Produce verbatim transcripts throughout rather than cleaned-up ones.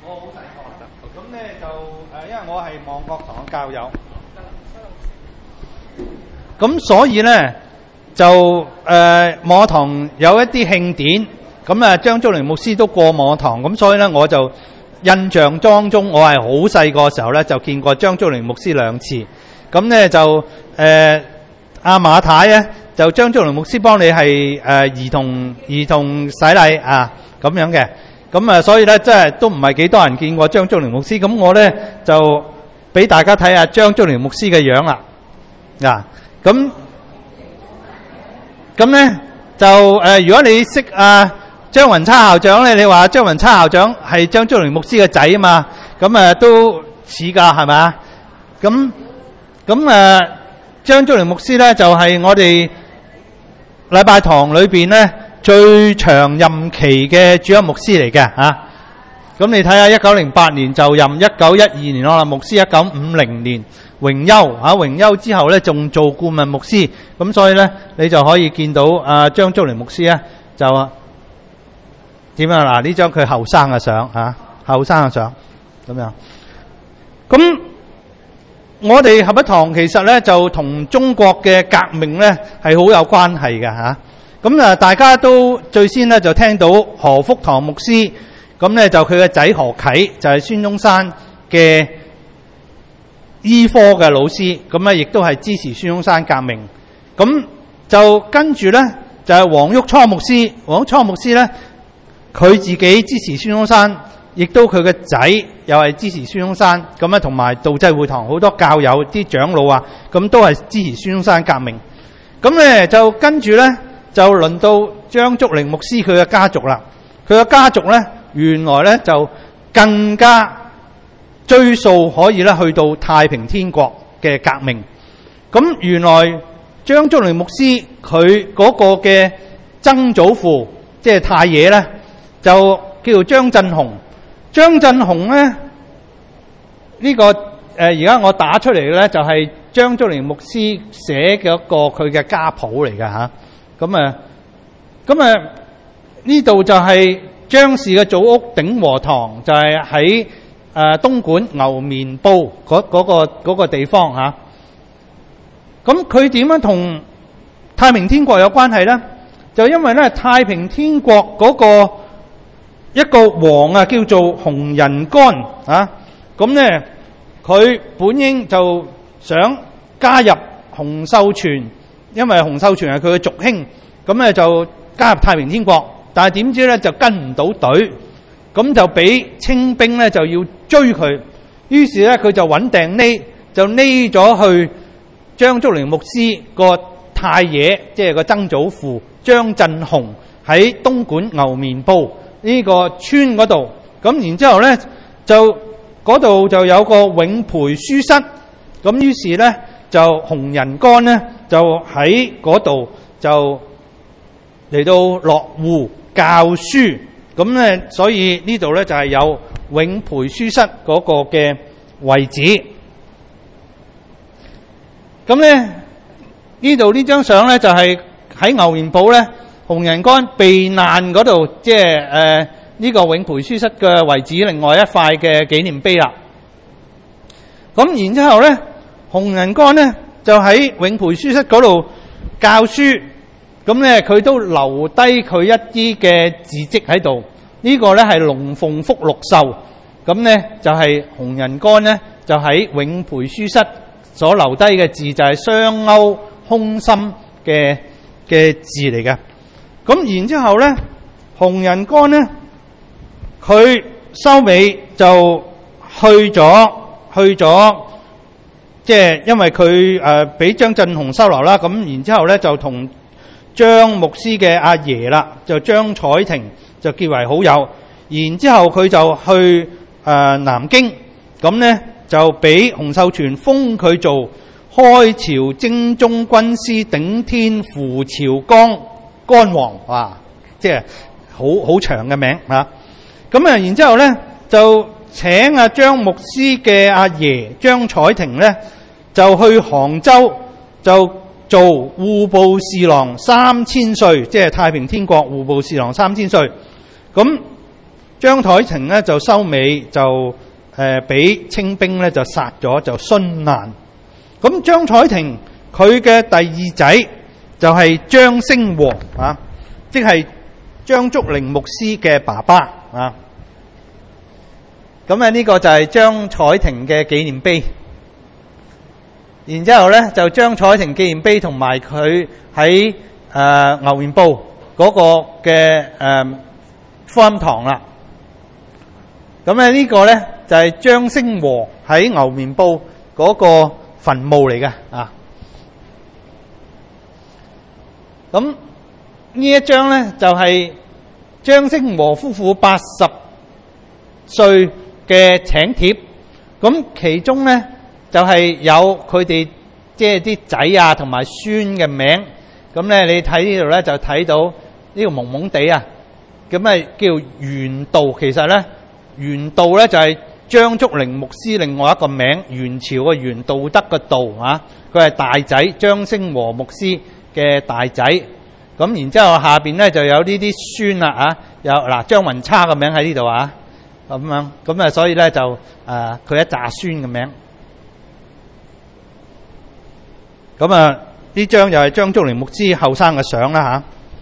我好細個，咁咧就誒，因為我係望國堂嘅教友，咁所以咧就誒望國堂有一啲慶典，咁啊張竹靈牧師都過望國堂，咁所以咧我就印象當中，我係好細個時候咧就見過張竹靈牧師兩次，咁咧就誒阿馬太咧就張竹靈牧師幫你係誒兒童兒童洗禮啊咁樣嘅。咁啊，所以咧，真係都唔係幾多人見過張竹靈牧師。咁我咧就俾大家睇下張竹靈牧師嘅樣啦。嗱，咁咁咧就誒，如果你識啊張雲差校長咧，你話張雲差校長係張竹靈牧師嘅仔啊嘛，咁啊都似㗎，係咪啊？咁咁誒，張竹靈牧師咧就係我哋禮拜堂裏邊咧最長任期嘅主任牧師嚟嘅嚇，咁你睇下一九零八年就任，一九一二年我啦牧師，一九五零年榮休嚇，榮休之後咧仲做顧問牧師，咁所以咧你就可以見到阿張竹靈牧師咧就點樣嗱？呢張佢後生嘅相嚇，後生嘅相咁樣。咁我哋合一堂其實咧就同中國嘅革命咧係好有關係嘅嚇。咁啊，大家都最先咧就聽到何福堂牧師，咁咧就佢嘅仔何啟就係孫中山嘅醫科嘅老師，咁咧亦都係支持孫中山革命。咁就跟住咧就係黃旭初牧師，黃旭初牧師咧佢自己支持孫中山，亦都佢嘅仔又係支持孫中山。咁啊，同埋道濟會堂好多教友啲長老啊，咁都係支持孫中山革命。咁咧就跟住咧。就輪到張竹靈牧師佢嘅家族啦，佢嘅家族咧原來咧就更加追溯可以咧去到太平天國嘅革命。咁原來張竹靈牧師佢嗰個嘅曾祖父即係太爺咧就叫做張振雄。張振雄咧呢、呢個誒而家我打出嚟嘅咧就係張竹靈牧師寫嘅一個佢嘅家譜嚟㗎吓。咁啊，咁啊呢度就係張氏嘅祖屋鼎和堂，就係喺誒東莞牛棉埔嗰嗰個嗰個地方嚇。咁佢點樣同太平天國有關係咧？就因為咧太平天國嗰個一個王啊，叫做洪仁玕啊。咁咧佢本應就想加入洪秀全。因為洪秀全係佢嘅族兄，咁咧就加入太平天國，但係點知咧就跟唔到隊，咁就俾清兵咧就要追佢，於是咧佢就穩定匿，就匿咗去張竹靈牧師個太爺，即係個曾祖父張振雄喺東莞牛棉埔呢個村嗰度，咁然之後咧就嗰度就有個永培書室，咁於是咧就洪仁玕咧就喺嗰度就嚟到落戶教書，咁咧所以呢度咧就係有永培書室嗰個嘅位置。咁咧呢度呢張相咧就係喺牛棉埔咧洪仁玕避難嗰度，即係誒呢個永培書室嘅位置，另外一塊嘅紀念碑啦。咁然之後咧洪仁玕咧就喺永培書室嗰度教書，咁咧佢都留低佢一啲嘅字跡喺度。呢、這個咧係龍鳳福祿壽，咁咧就係洪仁玕咧就喺永培書室所留低嘅字，就係雙鈎空心嘅嘅字嚟嘅。咁然之後咧，洪仁玕咧佢收尾就去咗去咗。即係因為佢誒俾張振雄收留啦，咁然之後咧就同張牧師嘅阿爺啦，就張彩婷就結為好友。然之後佢就去誒、呃、南京，咁咧就俾洪秀全封佢做開朝征中軍師頂天扶朝江干王，哇！即係好好長嘅名嚇。咁啊，然之後咧就請阿張牧師嘅阿爺張彩婷咧。就去杭州就做戶部侍郎三千歲，即係太平天國戶部侍郎三千歲。咁張台婷咧就收尾就誒俾清兵咧就殺咗，就殉難。咁張彩婷佢嘅第二仔就係張星和啊，即係張竹靈牧師嘅爸爸啊。咁啊呢個就係張彩婷嘅紀念碑。然之後咧就張彩婷紀念碑同埋佢喺誒牛面埔嗰個嘅誒福音堂啦。咁咧呢個咧就係張星和喺牛面埔嗰個墳墓嚟嘅啊。咁呢一張咧就係張星和夫婦八十歲嘅請帖。咁其中咧就係有佢哋即係啲仔啊同埋孫嘅名。咁咧你睇呢度咧就睇到呢個蒙蒙地啊，咁啊叫元道。其實咧元道咧就係張竹靈牧師另外一個名，元朝嘅元，道德嘅道啊，佢係大仔張星和牧師嘅大仔。咁然之後下邊咧就有呢啲孫啦啊，有嗱張雲叉嘅名喺呢度啊，咁樣咁啊，所以咧就誒佢一紮孫嘅名。咁啊呢張又係張竹靈牧師後生嘅相啦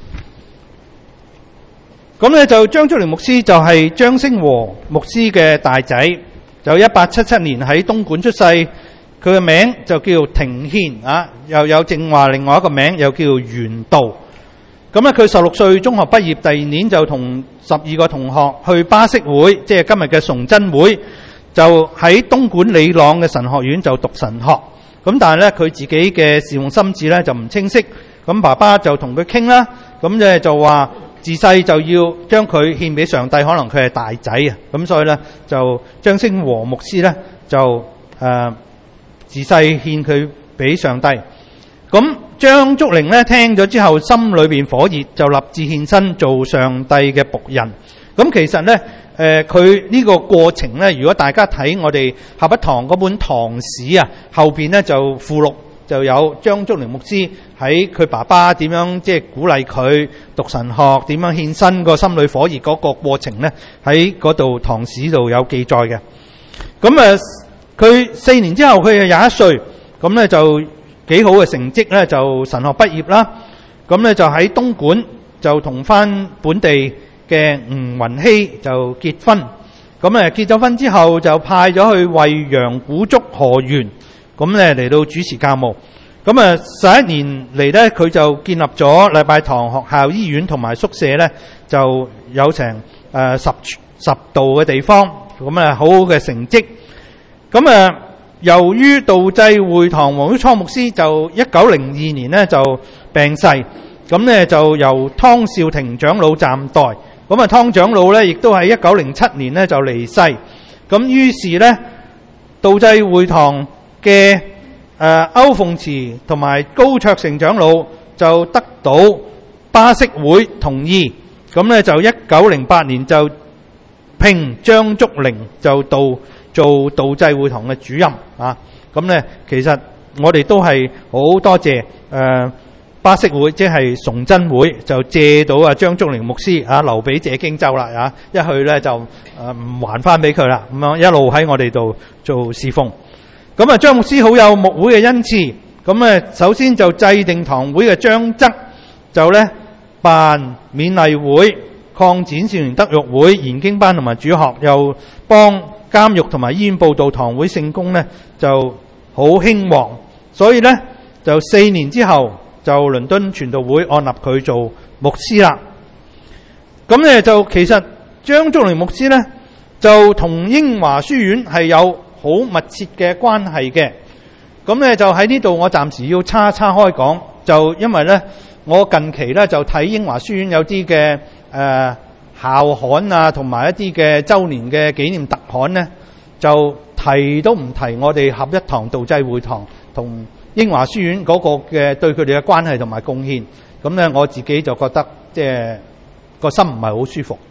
吓。咁咧就張竹靈牧師就係張星和牧師嘅大仔，就一八七七年喺東莞出世。佢嘅名就叫庭憲啊，又有正話另外一個名又叫元道。咁咧佢十六歲中學畢業，第二年就同十二個同學去巴色會，即係今日嘅崇真會，就喺東莞里朗嘅神學院就讀神學。咁但係咧佢自己嘅侍奉心志咧就唔清晰。咁爸爸就同佢傾啦，咁咧就話自細就要將佢獻俾上帝，可能佢係大仔啊。咁所以咧就張星和牧師咧就誒、呃、自細獻佢俾上帝。咁張竹靈咧聽咗之後，心裏邊火熱，就立志獻身做上帝嘅僕人。咁其實咧，誒佢呢個過程咧，如果大家睇我哋合一堂嗰本堂史啊，後邊咧就附錄就有張竹靈牧師喺佢爸爸點樣即係鼓勵佢讀神學，點樣獻身個心裏火熱嗰個過程咧，喺嗰度堂史度有記載嘅。咁啊，佢四年之後佢就廿一歲，咁咧就幾好嘅成績咧，就神學畢業啦。咁咧就喺東莞就同翻本地嘅吳雲熙就結婚。咁誒結咗婚之後就派咗去惠陽古竹河園，咁咧嚟到主持教務。咁啊十一年嚟咧，佢就建立咗禮拜堂、學校、醫院同埋宿舍咧，就有成誒十十度嘅地方。咁啊好好嘅成績。咁啊由於道濟會堂黃曉初牧師就一九零二年咧就病逝，咁咧就由湯少廷長老暫代。咁啊湯長老咧亦都喺一九零七年咧就離世。咁於是咧道濟會堂嘅誒歐鳳慈同埋高卓成長老就得到巴色會同意，咁咧就一九零八年就聘張竹靈就到做道濟會堂嘅主任啊。咁咧其實我哋都係好多謝誒、呃、巴色會，即係崇真會，就借到啊張竹靈牧師啊留俾謝經州啦啊，一去咧就誒唔、呃、還翻俾佢啦，咁樣一路喺我哋度做侍奉。咁啊張牧師好有牧會嘅恩賜，咁咧首先就制定堂會嘅章則，就咧辦勉勵會、擴展少年德育會、研經班同埋主學，又幫監獄同埋醫院報道堂會聖工咧就好興旺。所以咧就四年之後就倫敦傳道會按立佢做牧師啦。咁咧就其實張竹靈牧師咧就同英華書院係有好密切嘅關係嘅。咁咧就喺呢度我暫時要叉叉開講，就因為咧我近期咧就睇英華書院有啲嘅誒校刊啊，同埋一啲嘅周年嘅紀念特刊咧，就提都唔提我哋合一堂道濟會堂同英華書院嗰個嘅對佢哋嘅關係同埋貢獻。咁咧我自己就覺得即係個心唔係好舒服，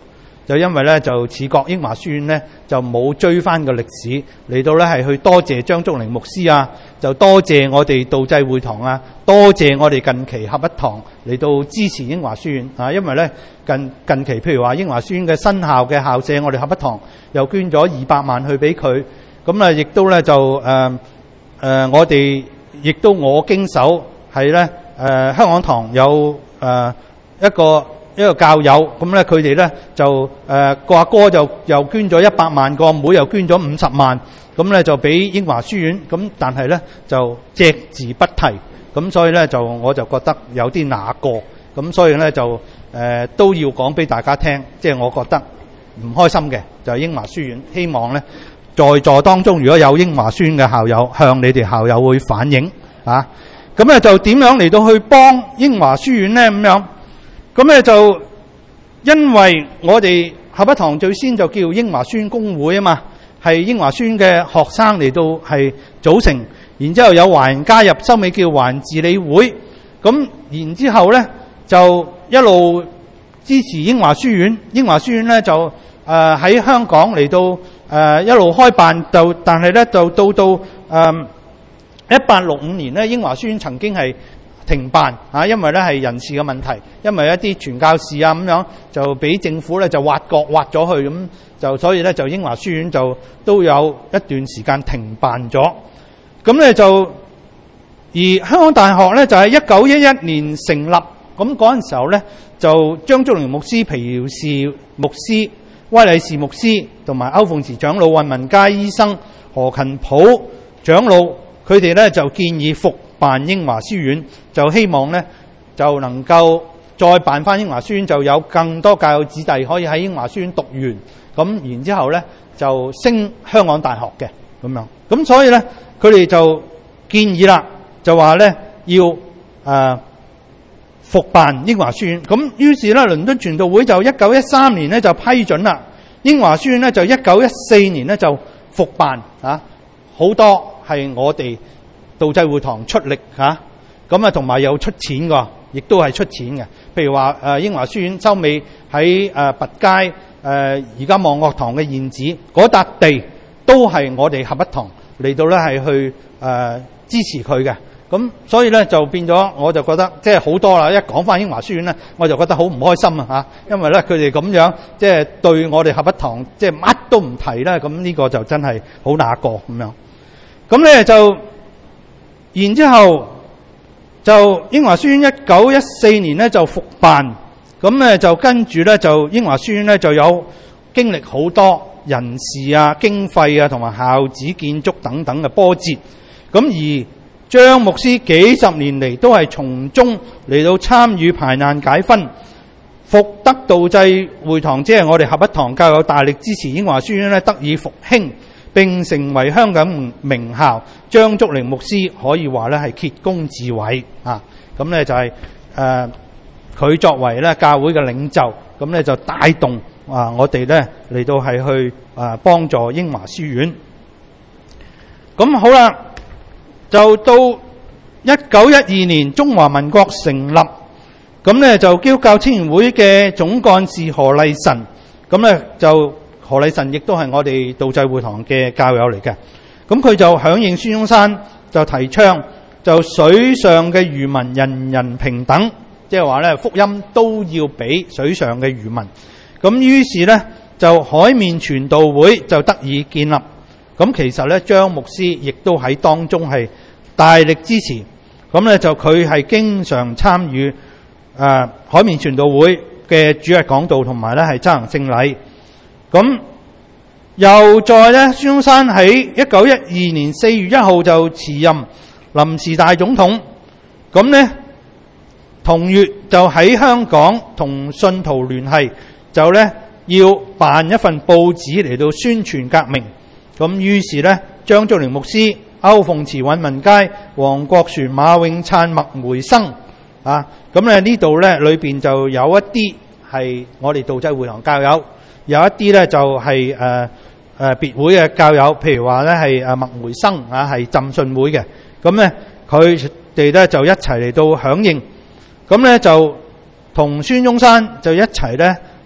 就因為咧就似覺英華書院咧就冇追翻個歷史嚟到咧係去多謝張竹靈牧師啊，就多謝我哋道濟會堂啊，多謝我哋近期合一堂嚟到支持英華書院啊，因為咧近近期譬如話英華書院嘅新校嘅校舍，我哋合一堂又捐咗二百萬去俾佢，咁啊亦都咧就誒誒、呃呃、我哋亦都我經手係咧誒香港堂有誒、呃、一個。一個教友咁咧，佢哋咧就誒個阿哥就又捐咗一百萬，個阿妹又捐咗五十萬，咁咧就俾英華書院，咁但係咧就隻字不提，咁所以咧就我就覺得有啲那過，咁所以咧就誒、呃、都要講俾大家聽，即係我覺得唔開心嘅就係英華書院，希望咧在座當中如果有英華書院嘅校友向你哋校友會反映啊，咁咧就點樣嚟到去幫英華書院咧咁樣？咁咧就因為我哋合一堂最先就叫英華書院公會啊嘛，係英華書院嘅學生嚟到係組成，然之後有華人加入，收尾叫華人治理會。咁然之後咧就一路支持英華書院，英華書院咧就誒喺、呃、香港嚟到誒、呃、一路開辦，就但係咧就到到誒一八六五年咧，英華書院曾經係停辦啊，因為咧係人事嘅問題，因為一啲傳教士啊咁樣就俾政府咧就挖角挖咗去，咁就所以咧就英華書院就都有一段時間停辦咗。咁咧就而香港大學咧就喺一九一一年成立，咁嗰陣時候咧就張竹靈牧師、皮饒士牧師、威禮士牧師同埋歐鳳慈長老、運文佳醫生、何勤普長老，佢哋咧就建議復辦英華書院，就希望咧就能夠再辦翻英華書院，就有更多教友子弟可以喺英華書院讀完，咁然之後咧就升香港大學嘅咁樣。咁所以咧佢哋就建議啦，就話咧要誒、呃、復辦英華書院。咁於是咧倫敦傳道會就一九一三年咧就批准啦，英華書院咧就一九一四年咧就復辦啊，好多係我哋道濟會堂出力嚇，咁啊同埋有出錢㗎，亦都係出錢嘅。譬如話誒英華書院收尾喺誒拔街誒而家望岳堂嘅現址嗰笪地，都係我哋合一堂嚟到咧係去誒、呃、支持佢嘅。咁所以咧就變咗，我就覺得即係好多啦。一講翻英華書院咧，我就覺得好唔開心啊嚇，因為咧佢哋咁樣即係對我哋合一堂即係乜都唔提咧，咁呢個就真係好那個咁樣。咁咧就。然之後就英華書院一九一四年咧就復辦，咁咧就跟住咧就英華書院咧就有經歷好多人事啊、經費啊同埋校址建築等等嘅波折，咁而張牧師幾十年嚟都係從中嚟到參與排難解紛，復德道濟會堂即係我哋合一堂教友大力支持英華書院咧得以復興，並成為香港名校。張竹靈牧師可以話咧係竭功自偉啊！咁咧就係誒佢作為咧教會嘅領袖，咁咧就帶動啊我哋咧嚟到係去啊幫助英華書院。咁好啦，就到一九一二年中華民國成立，咁咧就基督教青年會嘅總幹事何麗臣，咁咧就。何禮臣亦都係我哋道濟會堂嘅教友嚟嘅，咁佢就響應孫中山就提倡就水上嘅漁民人人平等，即係話咧福音都要俾水上嘅漁民。咁於是咧就海面傳道會就得以建立。咁其實咧張牧師亦都喺當中係大力支持。咁咧就佢係經常參與誒、呃、海面傳道會嘅主日講道同埋咧係執行聖禮。咁又再咧，孫中山喺一九一二年四月一號就辭任臨時大總統。咁咧同月就喺香港同信徒聯繫，就咧要辦一份報紙嚟到宣傳革命。咁於是咧，張竹靈牧師、歐鳳慈、尹文佳、黃國船、馬永燦、麥梅生啊，咁咧呢度咧裏邊就有一啲係我哋道濟會堂教友。有一啲咧就係誒誒別會嘅教友，譬如話咧係誒麥梅生啊，係浸信會嘅。咁咧佢哋咧就一齊嚟到響應，咁咧就同孫中山就一齊咧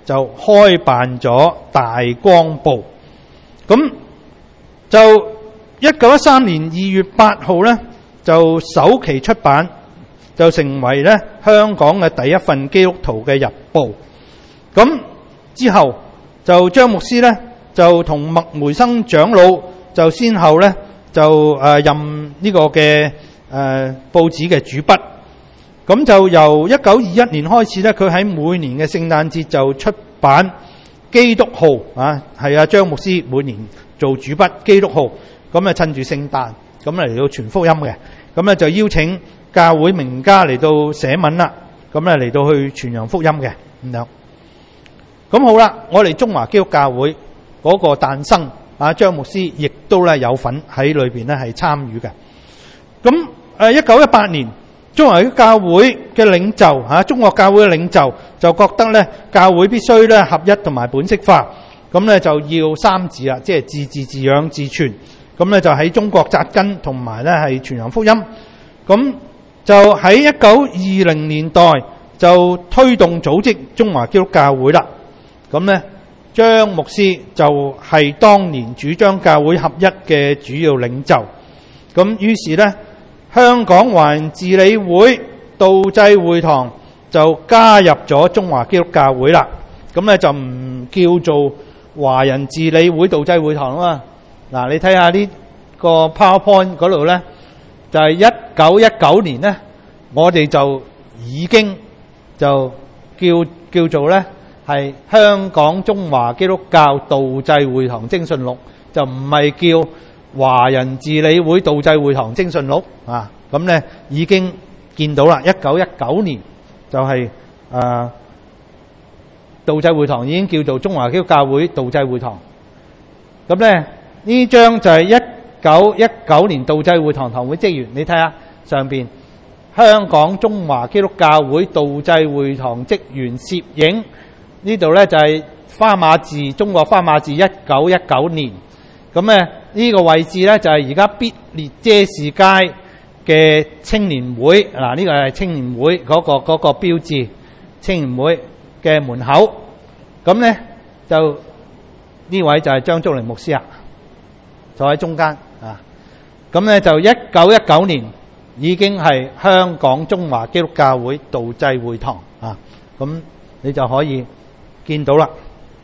就開辦咗大光報。咁就一九一三年二月八號咧，就首期出版，就成為咧香港嘅第一份基督徒嘅日報。咁之後就張牧師咧就同麥梅生長老就先後咧就誒任呢個嘅誒報紙嘅主筆。咁就由一九二一年開始咧，佢喺每年嘅聖誕節就出版基督號啊，係啊張牧師每年做主筆基督號。咁啊趁住聖誕咁嚟到傳福音嘅，咁咧就邀請教會名家嚟到寫文啦，咁咧嚟到去傳揚福音嘅咁樣。咁好啦，我哋中華基督教會嗰個誕生啊，張牧師亦都咧有份喺裏邊咧係參與嘅。咁誒一九一八年，中華基督教會嘅領袖嚇，中國教會嘅領袖就覺得咧教會必須咧合一同埋本色化，咁咧就要三自啊，即係自治、自養、自存。咁咧就喺中國紮根，同埋咧係傳揚福音。咁就喺一九二零年代就推動組織中華基督教會啦。咁咧張牧師就係當年主張教會合一嘅主要領袖。咁於是咧香港華人治理會道濟會堂就加入咗中華基督教會啦。咁咧就唔叫做華人治理會道濟會堂啊嘛。嗱，你睇下呢個 PowerPoint 嗰度咧，就係一九一九年咧，我哋就已經就叫叫做咧係香港中華基督教道濟會堂徵信錄，就唔係叫華人治理會道濟會堂徵信錄啊。咁咧已經見到啦，一九一九年就係誒道濟會堂已經叫做中華基督教會道濟會堂。咁咧呢張就係一九一九年道濟會堂堂會職員，你睇下上邊香港中華基督教會道濟會堂職員攝影，呢度咧就係花馬字，中國花馬字一九一九年。咁咧呢個位置咧就係而家必列街市街嘅青年會，嗱呢個係青年會嗰個嗰個標誌，青年會嘅門口。咁咧就呢位就係張竹靈牧師啊，坐喺中間啊。咁咧就一九一九年已經係香港中華基督教會道濟會堂啊。咁你就可以見到啦。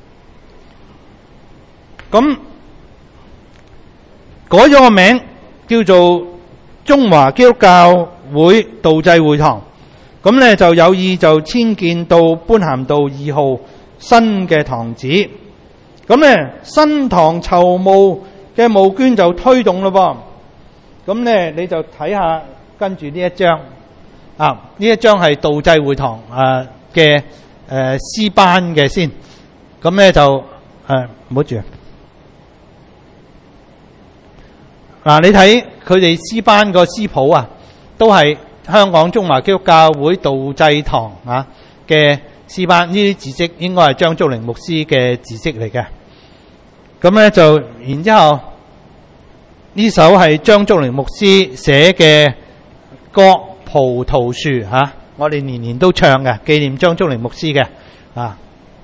咁改咗個名叫做中華基督教會道濟會堂。咁咧就有意就遷建到般咸道二號新嘅堂址。咁咧新堂籌募嘅募捐就推動咯噃。咁咧你就睇下跟住呢一張啊，呢一張係道濟會堂誒嘅誒詩班嘅先。咁咧就誒唔好住嗱，你睇佢哋詩班個詩譜啊，都係香港中華基督教會道濟堂啊嘅詩班，呢啲字跡應該係張竹靈牧師嘅字跡嚟嘅。咁咧就然之後呢首係張竹靈牧師寫嘅歌《葡萄樹》嚇，我哋年年都唱嘅，紀念張竹靈牧師嘅啊。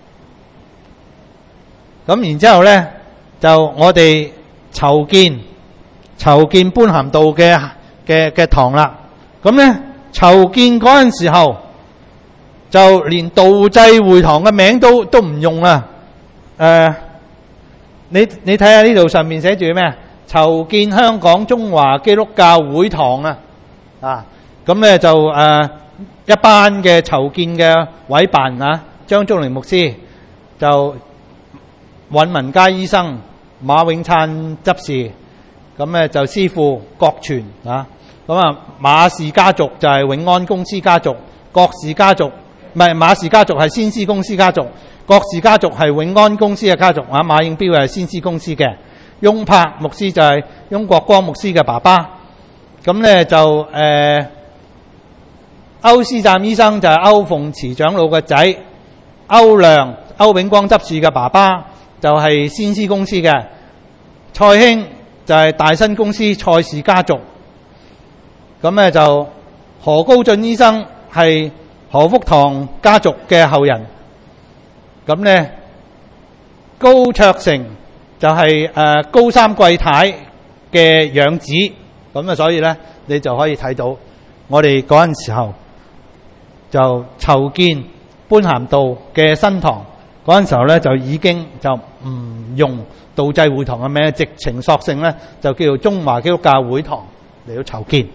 咁然之後咧就我哋籌建籌建般咸道嘅嘅嘅堂啦。咁咧籌建嗰陣時候，就連道濟會堂嘅名都都唔用啦。誒、呃，你你睇下呢度上面寫住咩？籌建香港中華基督教會堂啊！啊，咁咧就誒、呃、一班嘅籌建嘅委辦啊，張竹靈牧師就尹文佳醫生、馬永燦執事，咁咧就師傅郭全啊。咁啊，馬氏家族就係永安公司家族，郭氏家族唔係馬氏家族係先施公司家族，郭氏家族係永安公司嘅家族啊。馬應標係先施公司嘅，翁柏牧師就係翁國光牧師嘅爸爸。咁咧就誒歐思湛醫生就係歐鳳慈長老嘅仔，歐良歐永光執事嘅爸爸就係先施公司嘅，蔡興就係大新公司蔡氏家族。咁咧就何高進醫生係何福堂家族嘅後人， 咁咧高卓成就係誒高三貴太嘅養子，咁啊所以咧你就可以睇到我哋嗰陣時候就籌建般咸道嘅新堂嗰陣時候咧，就已經就唔用道濟會堂嘅名，直情索性咧就叫做中華基督教會堂嚟到籌建。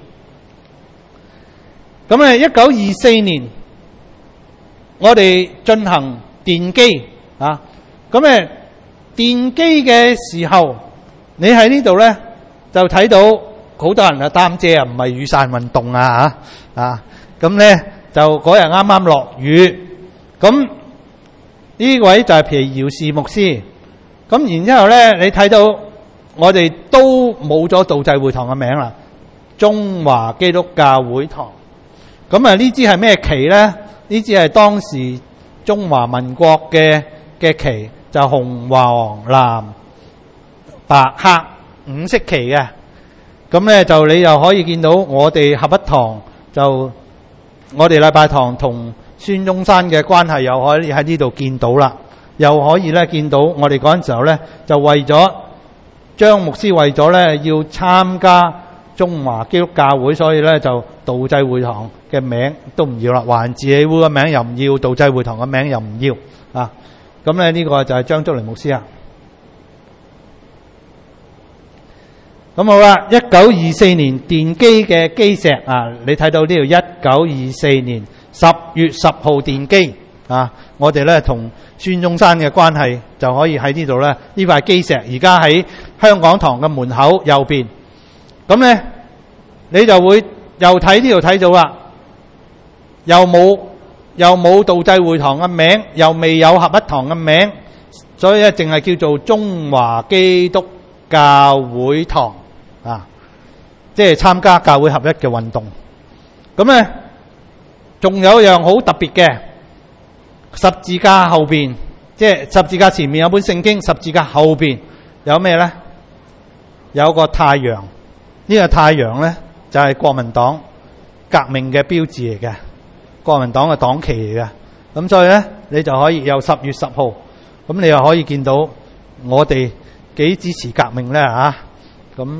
咁咧一九二四年我哋進行奠基啊，咁咧奠基嘅時候，你喺呢度咧就睇到好多人啊擔遮啊，唔係雨傘運動啊嚇啊，咁咧就嗰日啱啱落雨，咁呢位就係皮姚士牧師，咁然之後咧你睇到我哋都冇咗道濟會堂嘅名啦，中華基督教會堂。咁啊呢支係咩旗咧？呢支係當時中華民國嘅嘅旗，就紅黃藍白黑五色旗嘅。咁咧就你又可以見到我哋合一堂，就我哋禮拜堂同孫中山嘅關係又可以喺呢度見到啦，又可以咧見到我哋嗰陣時候咧就為咗張牧師為咗咧要參加中華基督教會，所以咧就道濟會堂嘅名都唔要啦，華人自治會嘅名又唔要，道濟會堂嘅名又唔要啊。咁咧呢個就係張竹麟牧師啊。咁好啦，一九二四年奠基嘅基石啊，你睇到呢度一九二四年十月十號奠基啊，我哋咧同孫中山嘅關係就可以喺呢度咧，呢塊基石而家喺香港堂嘅門口右邊。咁咧你就會又睇呢度睇到啦，又冇又冇道濟會堂嘅名，又未有合一堂嘅名，所以咧淨係叫做中華基督教會堂啊，即係參加教會合一嘅運動。咁咧仲有一樣好特別嘅，十字架後邊，即係十字架前面有本聖經，十字架後邊有咩咧？有個太陽。呢個太陽咧就係國民黨革命嘅標誌嚟嘅，國民黨嘅黨旗嚟嘅。咁所以咧你就可以有十月十號，咁你又可以見到我哋幾支持革命咧嚇。咁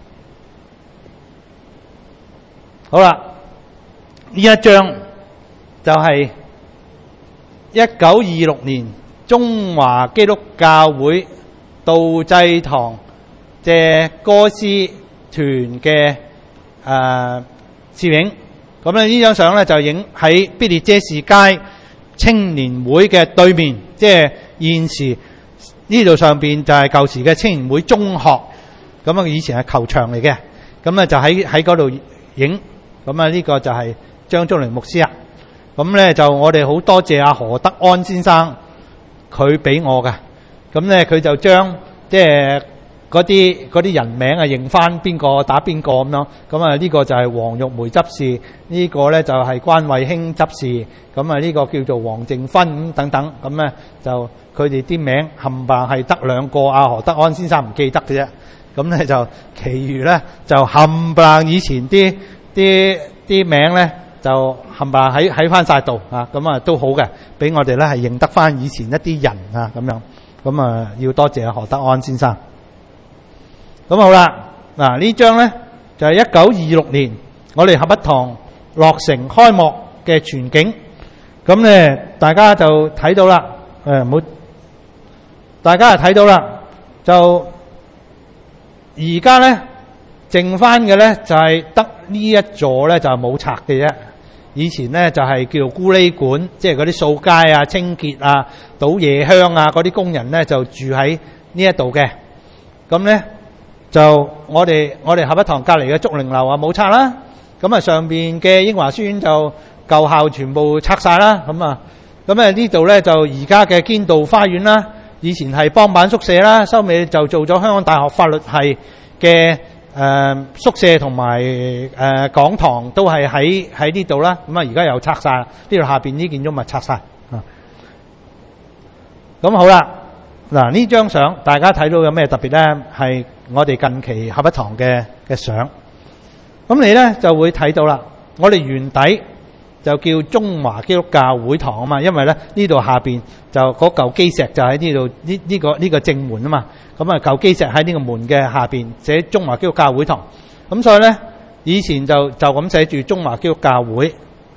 好啦，呢一張就係一九二六年中華基督教會道濟堂謝哥斯團嘅誒攝影。咁咧呢張相咧就影喺必列者士街青年會嘅對面，即係現時呢度上邊就係舊時嘅青年會中學，咁啊以前係球場嚟嘅，咁咧就喺喺嗰度影。咁啊呢個就係張竹麟牧師啊。咁咧就我哋好多謝阿何德安先生，佢俾我㗎。咁咧佢就將即係嗰啲嗰啲人名啊認翻邊個打邊個咁樣。咁啊呢個就係黃玉梅執事，呢個咧就係關慧卿執事，咁啊呢個叫做黃靜芬咁等等。咁咧就佢哋啲名冚唪唥係得兩個，阿何德安先生唔記得嘅啫。咁咧就其餘咧就冚唪唥以前啲啲啲名咧就冚唪唥喺喺翻晒度啊。咁啊都好嘅，俾我哋咧係認得翻以前一啲人啊咁樣。咁啊要多謝阿何德安先生。咁好啦，嗱呢張咧就係一九二六年我哋合一堂落成開幕嘅全景。咁咧大家就睇到啦，誒唔好，大家就睇到啦，就而家咧剩翻嘅咧就係得呢一座咧就係冇拆嘅啫。以前咧就係叫做咕喱館，即係嗰啲掃街啊、清潔啊、倒夜香啊嗰啲工人咧就住喺呢一度嘅。咁咧就我哋我哋合一堂隔離嘅竹靈樓啊冇拆啦。咁啊上邊嘅英華書院就舊校全部拆晒啦。咁啊咁啊呢度咧就而家嘅堅道花園啦，以前係幫辦宿舍啦，收尾就做咗香港大學法律系嘅誒、呃、宿舍同埋誒講堂都係喺喺呢度啦。咁啊而家又拆晒啦，呢度下邊呢件築物拆晒啊。咁好啦，嗱呢張相大家睇到有咩特別咧？係我哋近期合一堂嘅嘅相。咁你咧就會睇到啦，我哋原底就叫中華基督教會堂啊嘛，因為咧呢度下邊就嗰嚿基石就喺呢度呢呢個呢、呢個正門啊嘛，咁啊嚿基石喺呢個門嘅下邊寫中華基督教會堂，咁所以咧以前就就咁寫住中華基督教會，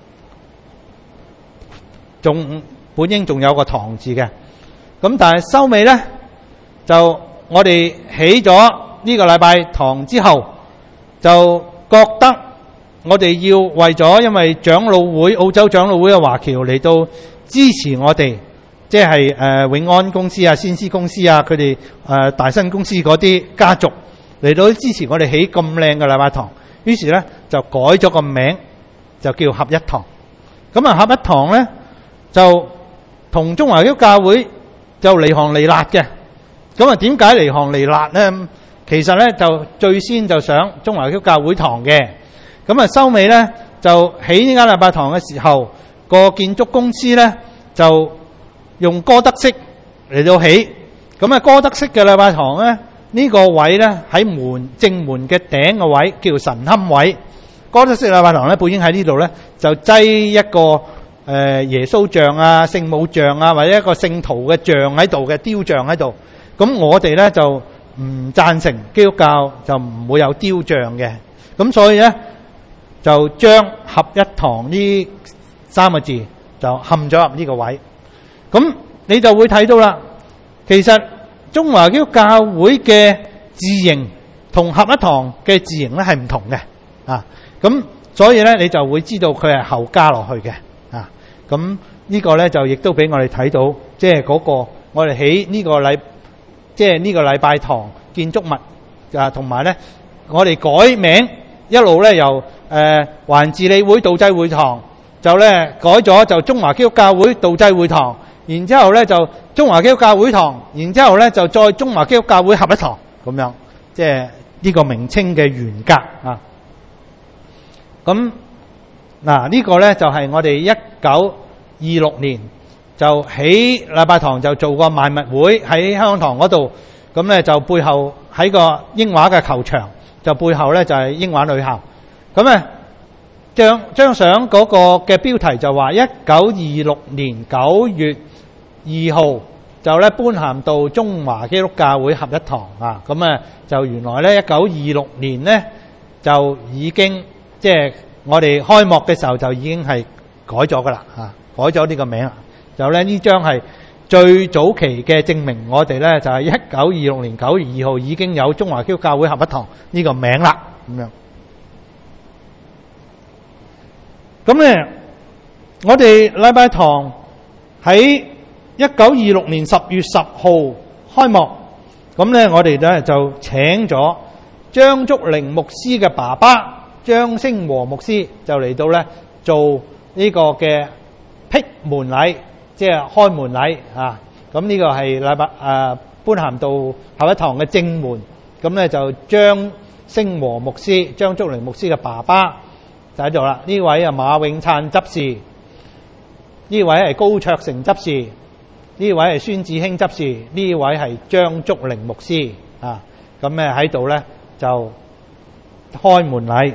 仲本應仲有個堂字嘅，咁但係收尾咧就我哋起咗呢個禮拜堂之後，就覺得我哋要為咗，因為長老會澳洲長老會嘅華僑嚟到支持我哋，即係誒永安公司啊、先施公司啊，佢哋誒大新公司嗰啲家族嚟到支持我哋起咁靚嘅禮拜堂，於是咧就改咗個名，就叫合一堂。咁啊合一堂咧就同中華基督教會就離行離辣嘅。咁啊點解離行離辣咧？其實咧就最先就想中華基督教會堂嘅。咁啊收尾咧就起呢間禮拜堂嘅時候，個建築公司咧就用哥德式嚟到起。咁啊哥德式嘅禮拜堂咧呢個位咧喺門正門嘅頂個位叫神龕位。哥德式禮拜堂咧本應喺呢度咧就擠一個誒耶穌像啊、聖母像啊，或者一個聖徒嘅像喺度嘅雕像喺度。咁我哋咧就唔贊成基督教就唔會有雕像嘅。咁所以咧就將合一堂呢三個字就嵌咗入呢個位。咁你就會睇到啦，其實中華基督教會嘅字形同合一堂嘅字形咧係唔同嘅啊。咁所以咧你就會知道佢係後加落去嘅啊。咁呢個咧就亦都俾我哋睇到，即係嗰個我哋起呢個禮，即係呢個禮拜堂建築物啊，同埋咧我哋改名一路咧由誒環治理會道濟會堂就咧改咗就中華基督教會道濟會堂，然之後咧就中華基督教會堂，然之後咧就再中華基督教會合一堂咁樣，即係呢個名稱嘅原格啊。咁嗱呢個咧就係我哋一九二六年就起禮拜堂就做個賣物會喺香港堂嗰度，咁咧就背後喺個英華嘅球場，就背後咧就係英華女校。咁咧張張相嗰個嘅標題就話一九二六年九月二號就咧般咸道中華基督教會合一堂啊。咁啊就原來咧一九二六年咧就已經即係我哋開幕嘅時候就已經係改咗噶啦啊，改咗呢個名啦。就咧呢張係最早期嘅證明，我哋咧就係一九二六年九月二號已經有中華基督教會合一堂呢個名啦。咁樣咁咧，我哋禮拜堂喺一九二六年十月十號開幕，咁咧我哋咧就請咗張竹靈牧師嘅爸爸張星和牧師就嚟到咧做呢個嘅辟門禮，即係開門禮啊。咁呢個係禮拜誒般咸道合一堂嘅正門，咁咧就張星和牧師張竹靈牧師嘅爸爸就喺度啦。呢位啊馬永燦執事，呢位係高卓成執事，呢位係孫子興執事，呢位係張竹靈牧師啊。咁咧喺度咧就開門禮。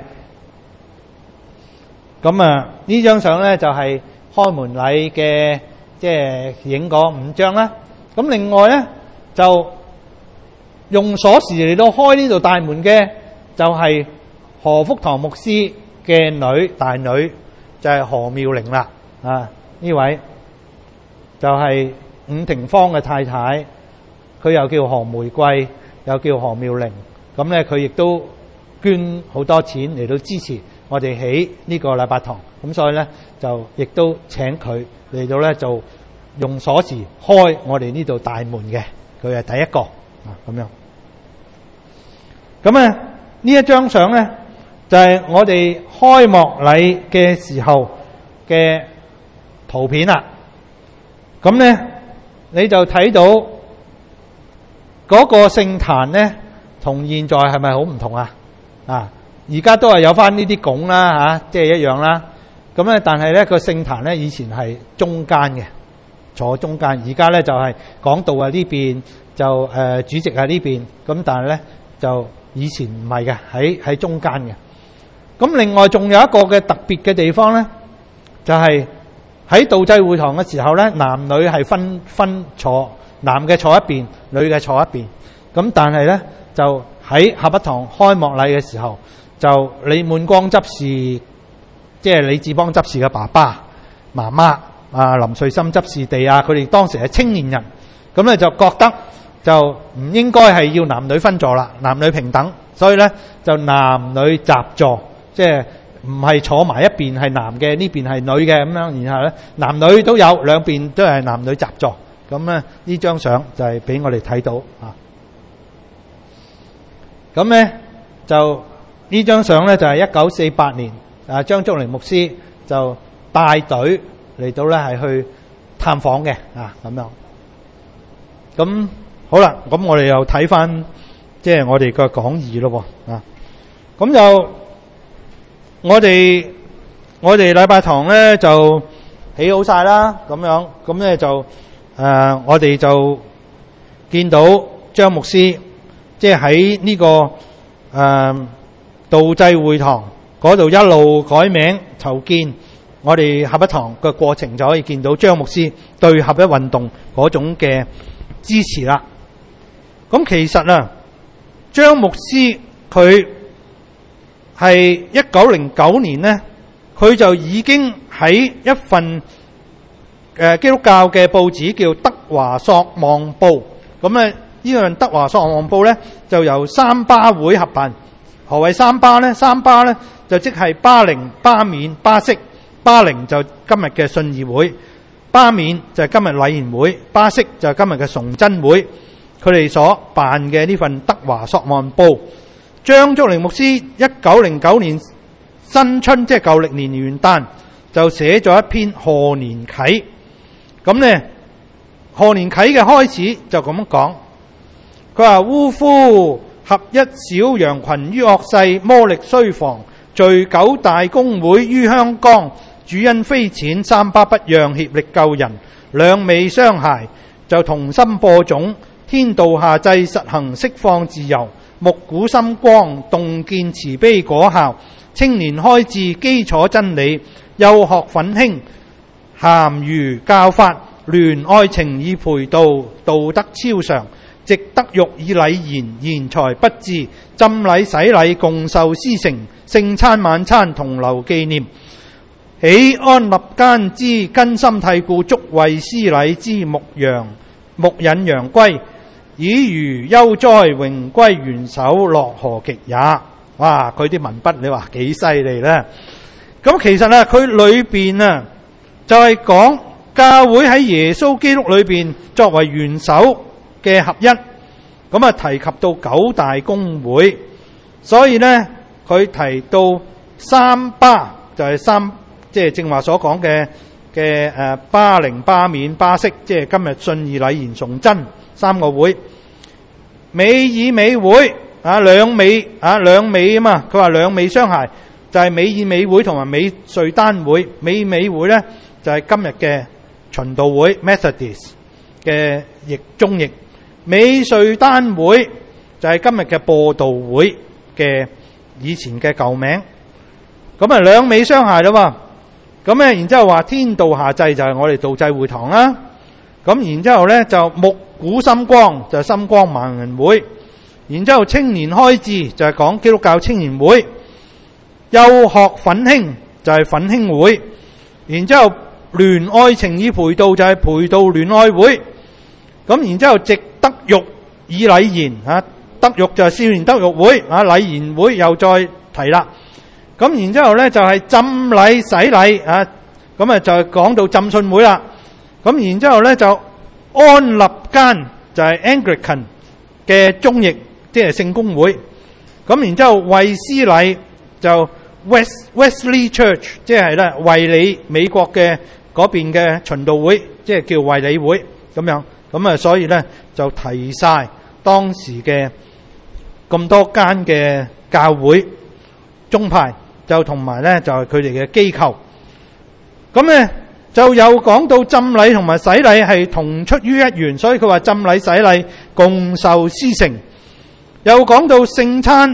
咁啊呢張相咧就係開門禮嘅，即係影嗰五張啦。咁另外咧就用鎖匙嚟到開呢度大門嘅就係何福堂牧師嘅女大女，就係何妙玲啦。啊呢位就係伍廷芳嘅太太，佢又叫何玫瑰，又叫何妙玲。咁咧佢亦都捐好多錢嚟到支持我哋起呢個禮拜堂，咁所以咧就亦都請佢嚟到咧就用鎖匙開我哋呢度大門嘅，佢係第一個啊咁樣。咁啊呢一張相咧就係我哋開幕禮嘅時候嘅圖片啦。咁咧你就睇到嗰個聖壇咧同現在係咪好唔同啊？啊！而家都係有翻呢啲拱啦嚇，即係一樣啦。咁咧，但係咧個聖壇咧以前係中間嘅，坐中間。而家咧就係講道喺呢邊，就誒主席喺呢邊。咁但係咧就以前唔係嘅，喺喺中間嘅。咁另外仲有一個嘅特別嘅地方咧， 就係喺道祭會堂嘅時候咧，男女係分分坐，男嘅坐一邊，女嘅坐一邊。咁但係咧就喺合一堂開幕禮嘅時候，就李滿光執事，即係李志邦執事嘅爸爸媽媽啊，林瑞心執事地啊，佢哋當時係青年人，咁咧就覺得就唔應該係要男女分座啦，男女平等，所以咧就男女雜座，即係唔係坐埋一邊係男嘅，呢邊係女嘅咁樣，然後咧男女都有，兩邊都係男女雜座。咁咧呢張相就係俾我哋睇到啊。咁咧就呢張相咧就係一九四八年啊，張竹寧牧師就帶隊嚟到咧係去探訪嘅啊，咁樣。咁好啦，咁我哋又睇翻即係我哋個講義咯喎啊。咁就我哋我哋禮拜堂咧就起好晒啦，咁樣咁咧就誒、呃、我哋就見到張牧師即係喺呢個誒、呃、道祭會堂嗰度一路改名籌建我哋合一堂嘅過程，就可以見到張牧師對合一運動嗰種嘅支持啦。咁其實啊，張牧師佢係一九零九年呢，佢就已經喺一份誒基督教嘅報紙叫《德華索望報》。咁咧呢樣《德華索望報》呢，就由三巴會合辦。何謂三巴呢？三巴呢，就即係巴寧、巴緬、巴色。巴寧就今日嘅信義會，巴緬就係今日禮賢會，巴色就係今日嘅崇真會。佢哋所辦嘅呢份《德華索望報》，張竹寧牧師一九零九年新春，即係舊歷年元旦，就寫咗一篇賀年啟。咁呢賀年啟嘅開始就咁講，佢話烏夫合一小羊群於惡世，魔力雖防，聚九大公會於香江。主因非淺，三巴不讓，協力救人，兩尾相攜，就同心播種，天道下濟，實行釋放自由，目鼓心光，洞見慈悲果效，青年開智，基礎真理，幼學奮興，鹹儒教法，聯愛情以培道，道德超常，值德育以禮賢，賢才不至，浸禮洗禮共受師承，聖餐晚餐同留紀念。喜安立間之根深蒂固，足為師禮之牧羊牧引羊歸，以如悠哉榮歸元首，樂何極也。哇！佢啲文筆你話幾犀利咧？咁其實啊，佢裏邊啊就係講教會喺耶穌基督裏邊作為元首嘅合一。咁啊提及到九大公會，所以咧佢提到三巴就係三。即係正話所講嘅嘅誒巴寧、巴緬、巴色，即係今日信義禮賢崇真三個會。美以美會啊，兩美啊兩美啊嘛，佢話兩美相攜，就係美以美會同埋美瑞丹會。美美會咧就係今日嘅循道會 Methodist 嘅譯中譯，美瑞丹會就係今日嘅播道會嘅以前嘅舊名。咁啊兩美相攜啦喎。咁咧，然之後話天道下濟就係我哋道祭會堂啦。咁然之後咧就目鼓心光就係心光盲人會。然之後青年開智就係講基督教青年會。幼學奮興就係奮興會。然之後聯愛情以培道就係培道聯愛會。咁然之後值德育以禮賢啊，德育就係少年德育會啊，禮賢會又再提啦。咁然之後咧就係浸禮洗禮啊，咁啊就係講到浸信會啦。咁然之後咧就安立間就係 Anglican 嘅中譯，即係聖公會。咁然之後衛斯禮就 West Wesley Church， 即係咧衛理美國嘅嗰邊嘅循道會，即係叫衛理會咁樣。咁啊所以咧就提晒當時嘅咁多間嘅教會宗派。就同埋咧，就係佢哋嘅機構。咁咧就有講到浸禮同埋洗禮係同出於一源，所以佢話浸禮洗禮共受師承。又講到聖餐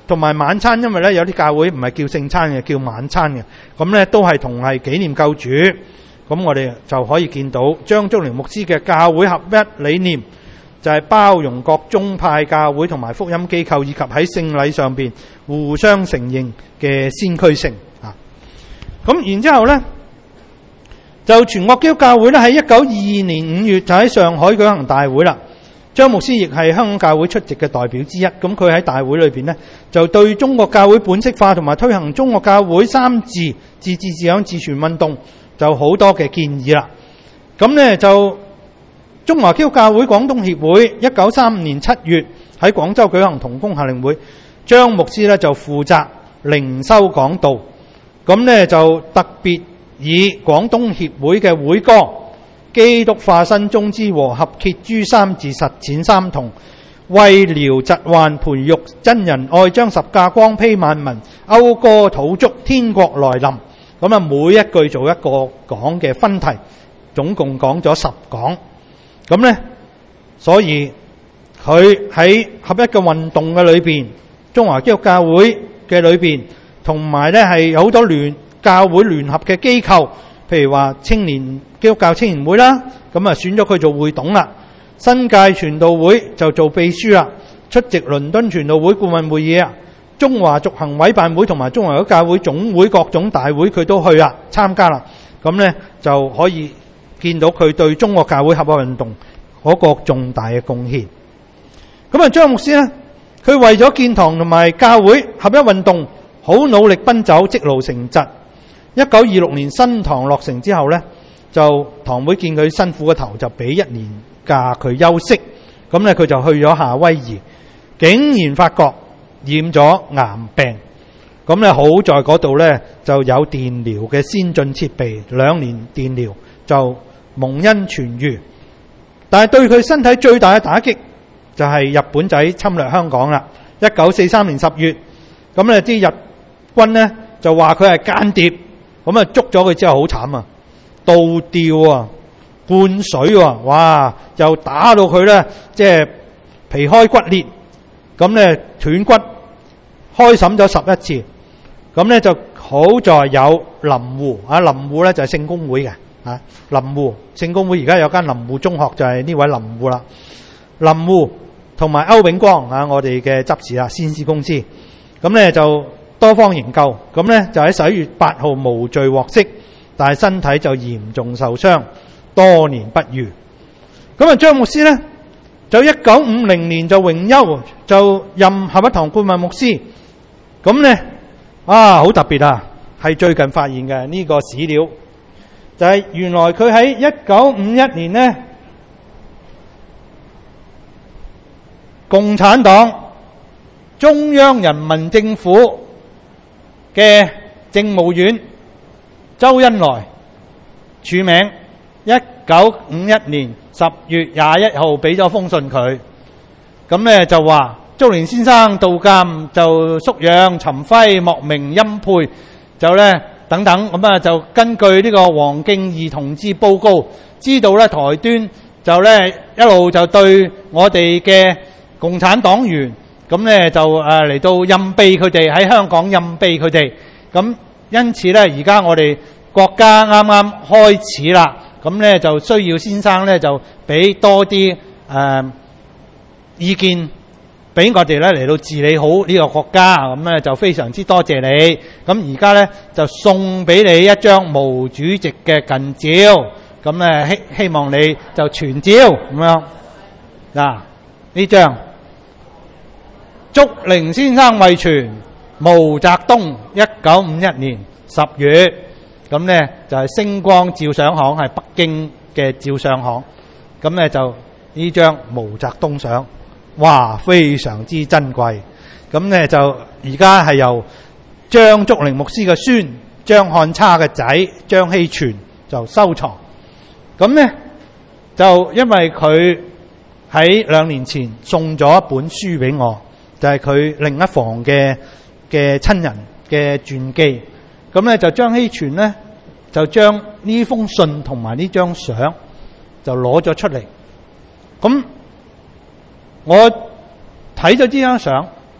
同埋晚餐，因為咧有啲教會唔係叫聖餐嘅，叫晚餐嘅，咁咧都係同係紀念救主。咁我哋就可以見到張竹靈牧師嘅教會合一理念，就係包容各宗派教會同埋福音機構，以及喺聖禮上邊互相承認嘅先驅性啊。咁然之後咧，就全國基督教會咧喺一九二二年五月就喺上海舉行大會啦。張牧師亦係香港教會出席嘅代表之一。咁佢喺大會裏邊咧，就對中國教會本色化同埋推行中國教會三自自治自強自傳運動就好多嘅建議啦。咁咧就中華基督教會廣東協會一九三五年七月喺廣州舉行同工夏令會，張牧師咧就負責靈修講道。咁咧就特別以廣東協會嘅會歌《基督化身宗之和合揭諸三自實踐三同，為療疾患培育真人愛，將十架光披萬民，謳歌吐祝天國來臨》。咁啊，每一句做一個講嘅分題，總共講咗十講。咁咧，所以佢喺合一嘅運動嘅裏邊，中華基督教會嘅裏邊，同埋咧係有好多聯教會聯合嘅機構，譬如話青年基督教青年會啦，咁啊選咗佢做會董啦。新界傳道會就做秘書啦，出席倫敦傳道會顧問會議啊。中華續行委辦會同埋中華基督教會總會各種大會佢都去啦，參加啦。咁咧就可以見到佢對中國教會合一運動嗰個重大嘅貢獻。咁啊，張牧師咧，佢為咗建堂同埋教會合一運動，好努力奔走，積勞成疾。一九二六年新堂落成之後咧，就堂會見佢辛苦個頭，就俾一年假佢休息。咁咧佢就去咗夏威夷，竟然發覺染咗癌病。咁咧好在嗰度咧就有電療嘅先進設備，兩年電療就蒙恩痊癒。但係對佢身體最大嘅打擊就係日本仔侵略香港啦。一九四三年十月，咁咧啲日軍咧就話佢係間諜，咁啊捉咗佢之後好慘啊，倒吊啊，灌水啊，哇，又打到佢咧即係皮開骨裂，咁咧斷骨，開審咗十一次。咁咧就好在有林護啊，林護咧就係聖公會嘅啊，林護聖公會而家有間林護中學，就係呢位林護啦。林護同埋歐永光啊，我哋嘅執事啦，先施公司，咁咧就多方營救，咁咧就喺十一月八號無罪獲釋，但係身體就嚴重受傷，多年不愈。咁啊，張牧師咧就一九五零年就榮休，就任合一堂顧問牧師。咁咧啊，好特別啊，係最近發現嘅呢個史料，就係原來佢喺一九五一年呢，共產黨中央人民政府嘅政務院周恩來署名，一九五一年十月廿一號俾咗封信佢，咁咧就話竹靈先生到監就宿養尋輝莫名欽佩，就咧等等，咁啊就根據呢個黃敬義同志報告，知道咧台端就咧一路就對我哋嘅共產黨員，咁咧就誒嚟到蔭庇佢哋，喺香港蔭庇佢哋。咁因此咧，而家我哋國家啱啱開始啦，咁咧就需要先生咧就俾多啲誒、呃、意見俾我哋咧嚟到治理好呢個國家，咁咧就非常之多謝你。咁而家咧就送俾你一張毛主席嘅近照，咁咧希希望你就傳照咁樣。嗱，呢張竹靈先生遺傳，毛澤東一九五一年十月，咁咧就係星光照相行，係北京嘅照相行。咁咧就呢張毛澤東相，哇，非常之珍貴。咁咧就而家係由張竹靈牧師嘅孫張漢叉嘅仔張希全就收藏。咁咧就因為佢喺兩年前送咗一本書俾我，就係佢另一房嘅嘅親人嘅傳記。咁咧就張希全咧就將呢封信同埋呢張相就攞咗出嚟。咁我睇咗呢張相，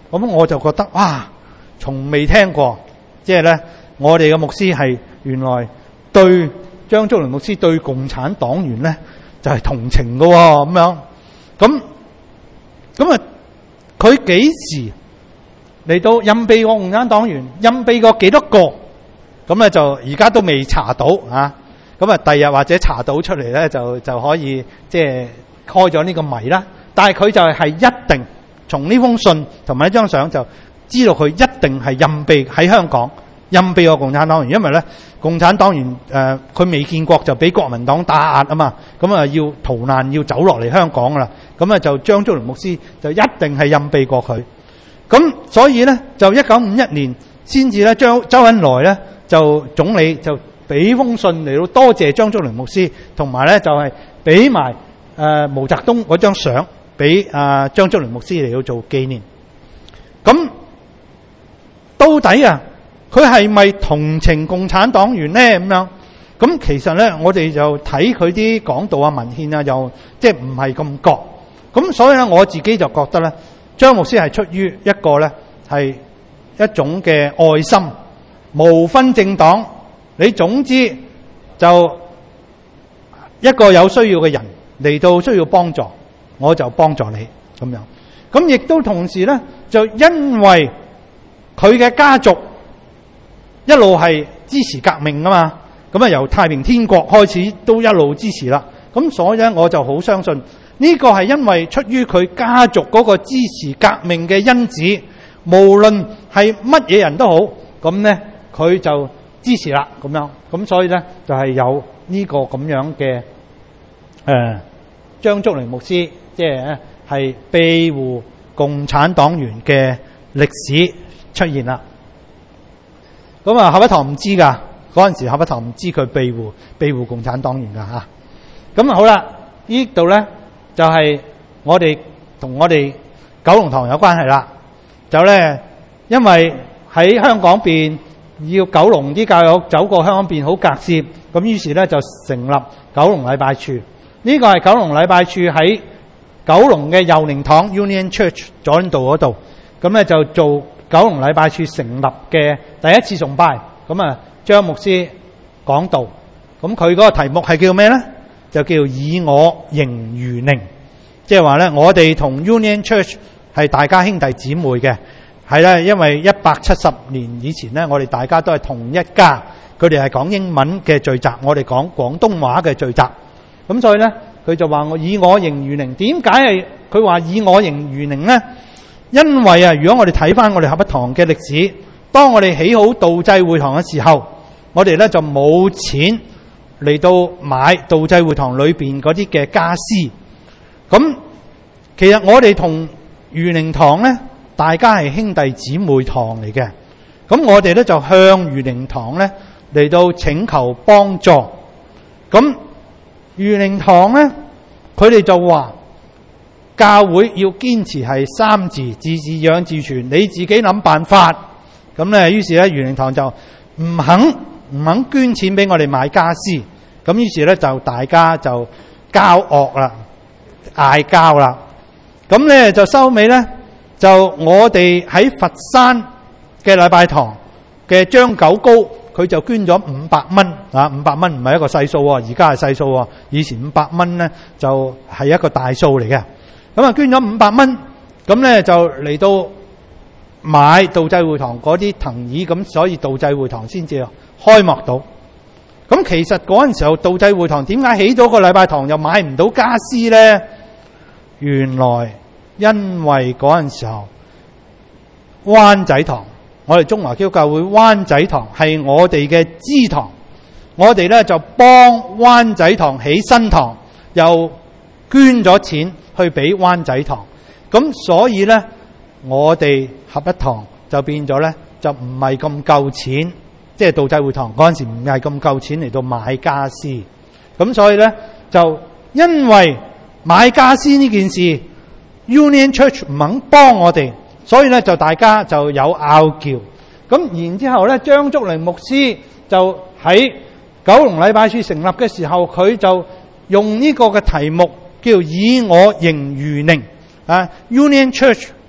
咁我就覺得哇，從未聽過，即係咧我哋嘅牧師係原來對張竹麟牧師對共產黨員咧就係同情嘅喎，咁樣咁咁啊，佢幾時嚟到任庇過共產黨員，任庇過幾多個？咁咧就而家都未查到啊！咁啊，第日或者查到出嚟咧，就就可以即係開咗呢個謎啦。但係佢就係一定從呢封信同埋呢張相就知道佢一定係任庇喺香港任庇過共產黨員，因為咧共產黨員誒佢未建國就俾國民黨打壓啊嘛，咁啊要逃難要走落嚟香港噶啦，咁啊就張竹麟牧師就一定係任庇過佢。咁所以咧就一九五一年先至咧，將周恩來咧就總理就俾封信嚟到多謝張竹麟牧師，同埋咧就係俾埋誒毛澤東嗰張相俾啊張竹麟牧師嚟到做紀念。咁到底啊佢係咪同情共產黨員咧？咁樣咁其實咧我哋就睇佢啲講道啊文獻啊，又即係唔係咁覺。咁所以咧我自己就覺得咧，張牧師係出於一個咧係一種嘅愛心，無分政黨，你總之就一個有需要嘅人嚟到需要幫助，我就幫助你咁樣。咁亦都同時咧，就因為佢嘅家族一路係支持革命噶嘛，咁啊由太平天國開始都一路支持啦。咁所以咧我就好相信呢個係因為出於佢家族嗰個支持革命嘅因子，無論係乜嘢人都好，咁咧佢就支持啦咁樣。咁所以咧就係有呢個咁樣嘅誒張竹麟牧師，即係係庇護共產黨員嘅歷史出現啦。咁啊，合一堂唔知噶，嗰陣時合一堂唔知佢庇護庇護共產黨員噶吓。咁啊好啦，呢度咧就係我哋同我哋九龍塘有關係啦。就咧，因為喺香港邊要九龍啲教友走過香港邊好隔涉，咁於是咧就成立九龍禮拜處。呢個係九龍禮拜處喺九龍嘅佑寧堂 Union Church 佐敦道嗰度，咁咧就做九龍禮拜處成立嘅第一次崇拜。咁啊，張牧師講道，咁佢嗰個題目係叫咩咧？就叫以我仍如寧，即係話咧，我哋同 Union Church 係大家兄弟姊妹嘅，係咧，因為一百七十年以前咧，我哋大家都係同一家，佢哋係講英文嘅聚集，我哋講廣東話嘅聚集，咁所以咧，佢就話我以我仍如寧。點解係佢話以我仍如寧咧？因為啊，如果我哋睇翻我哋合一堂嘅歷史，當我哋起好道濟會堂嘅時候，我哋咧就冇錢嚟到買道濟會堂裏邊嗰啲嘅家私。咁其實我哋同如寧堂咧，大家係兄弟姊妹堂嚟嘅。咁我哋咧就向如寧堂咧嚟到請求幫助。咁如寧堂咧，佢哋就話教會要堅持係三自，自自養自存，你自己諗辦法。咁咧，於是咧如寧堂就唔肯唔肯捐錢俾我哋買家私。咁於是咧就大家就交惡啦，嗌交啦。咁咧就收尾咧，就我哋喺佛山嘅禮拜堂嘅張九高，佢就捐咗五百蚊啊！五百蚊唔係一個細數喎，而家係細數喎。以前五百蚊咧就係一個大數嚟嘅。咁啊捐咗五百蚊，咁咧就嚟到買道濟會堂嗰啲藤椅，咁所以道濟會堂先至開幕到。咁其實嗰陣時候道濟會堂點解起咗個禮拜堂又買唔到家私咧？原來因為嗰陣時候灣仔堂，我哋中華基督教會灣仔堂係我哋嘅支堂，我哋咧就幫灣仔堂起新堂，又捐咗錢去俾灣仔堂，咁所以咧我哋合一堂就變咗咧就唔係咁夠錢，即係道濟會堂嗰陣時唔係咁夠錢嚟到買家私，咁所以咧就因為買家私呢件事 Union Church 唔肯幫我哋，所以咧就大家就有拗撬。咁然之後咧，張竹麟牧師就喺九龍禮拜處成立嘅時候，佢就用呢個嘅題目叫以我仍如寧啊 Union Church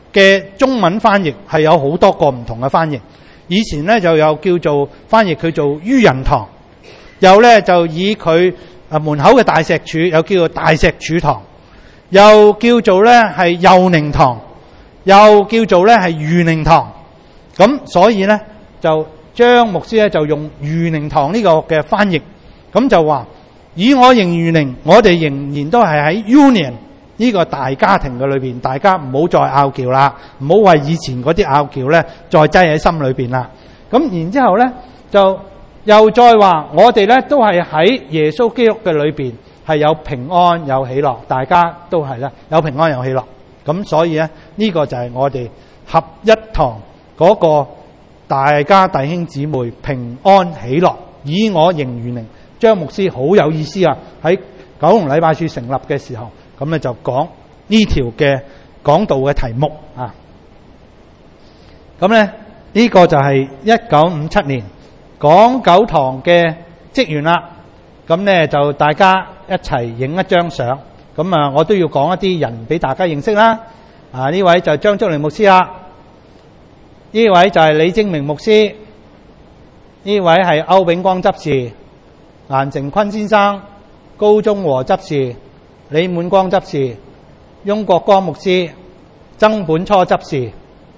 嘅中文翻譯係有好多個唔同嘅翻譯。以前咧就有叫做翻譯佢做於仁堂，又咧就以佢啊門口嘅大石柱，又叫做大石柱堂，又叫做咧係幼寧堂，又叫做咧係裕寧堂。咁所以咧就張牧師咧就用裕寧堂呢個嘅翻譯，咁就話以我認裕寧，我哋仍然都係喺 Union 呢個大家庭嘅裏邊，大家唔好再拗撬啦，唔好為以前嗰啲拗撬咧再擠喺心裏邊啦。咁然之後咧就又再話我哋咧都係喺耶穌基督嘅裏邊係有平安有喜樂，大家都係咧有平安有喜樂。咁所以咧呢個就係我哋合一堂嗰個大家弟兄姊妹平安喜樂。以我認裕寧，張牧師好有意思啊！喺九龍禮拜處成立嘅時候，咁咧就講呢條嘅講道嘅題目啊。咁咧呢個就係一九五七年港九堂嘅職員啦。咁咧就大家一齊影一張相。咁啊，我都要講一啲人俾大家認識啦。啊，呢位就係張竹玲牧師啦。呢位就係李精明牧師。呢位係歐炳光執事、顏成坤先生、高中和執事、李滿光執事、翁國光牧師、曾本初執事、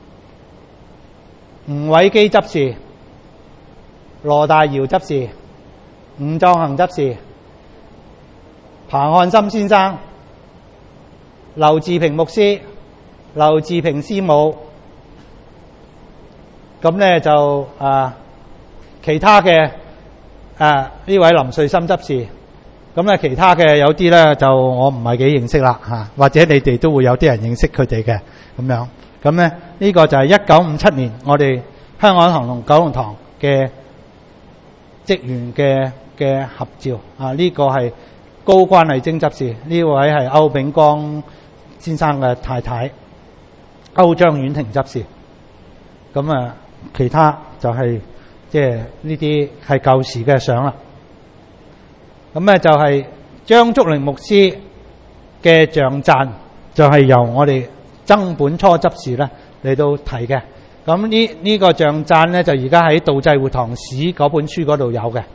吳偉基執事、羅大堯執事、吳壯恒執事、彭漢森先生、劉志平牧師、劉志平師母。咁咧就啊其他嘅啊呢位林瑞森執事。咁咧其他嘅有啲咧就我唔係幾認識啦嚇，或者你哋都會有啲人認識佢哋嘅咁樣。咁咧呢個就係一九五七年我哋香港堂同九龍堂嘅職員嘅嘅合照啊。呢個係高關麗晶執事，呢位係歐炳光先生嘅太太歐張婉婷執事。咁啊其他就係即係呢啲係舊時嘅相啦。咁咧就係張竹玲牧師嘅像讚，就係由我哋曾本初執事咧嚟到提嘅。咁呢呢個像讚咧就而家喺道濟活堂史嗰本書嗰度有嘅。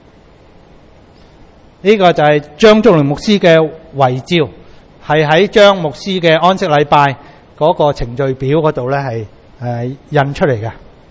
呢個就係張竹玲牧師嘅遺照，係喺張牧師嘅安息禮拜嗰個程序表嗰度咧係誒印出嚟嘅。